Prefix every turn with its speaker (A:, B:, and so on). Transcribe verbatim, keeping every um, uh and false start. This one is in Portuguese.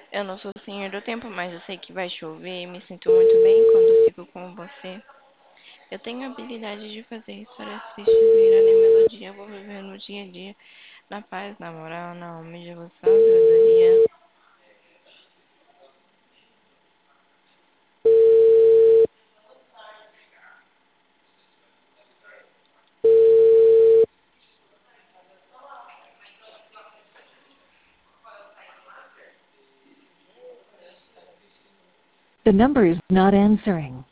A: Eu não sou o senhor do tempo, mas eu sei que vai chover e me sinto muito bem quando fico com você. Eu tenho a habilidade de fazer histórias tristes virarem melodia. Vou viver no dia a dia, na paz, na moral, na humilde devoção, sabedoria.
B: The number is not answering.